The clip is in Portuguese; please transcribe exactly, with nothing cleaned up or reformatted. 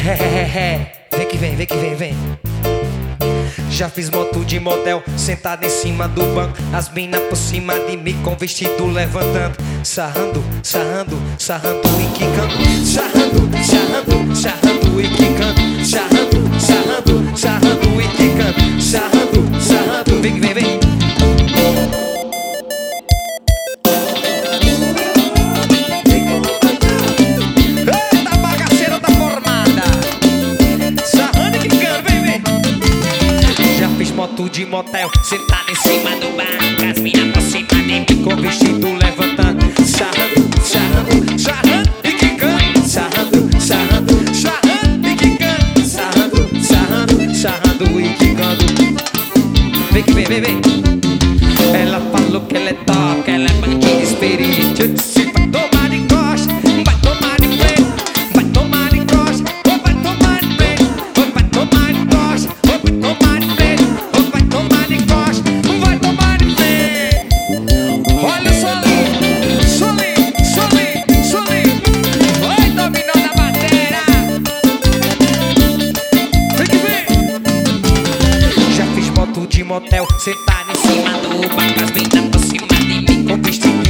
É, é, é. Vem que vem, vem que vem, vem. Já fiz moto de motel, sentado em cima do banco. As mina por cima de mim com vestido levantando. Sarrando, sarrando, sarrando e quicando. Sarrando, sarrando, sarrando e quicando. Sarrando, sarrando, sarrando e quicando. Sarrando, sarrando, vem que vem, vem. Eita, bagaceira tá formada. Sarrando e quicando, vem, vem. Já fiz moto de motel, sentado em cima do banco. As mina por cima de mim com vestido levantando. Sarrando, sarrando, sarrando e quicando. Sarrando, sarrando, sarrando e quicando. Sarrando, sarrando, sarrando e quicando. Vem que vem, vem, vem. Ela falou que ela é top, ela é bandida experiente. Eu disse, vai tomar de costa, vai tomar de frente. Vai tomar de costa, ou vai tomar de frente. Ou vai tomar de costa, ou vai tomar de frente. Ou vai tomar de costa, ou vai tomar de frente. Olha o solinho, solinho, solinho, solinho. Oi, dominando a bateria. Vem que vem. Já fiz moto de motel, sentado em cima do banco. As minas por cima de mim com vestido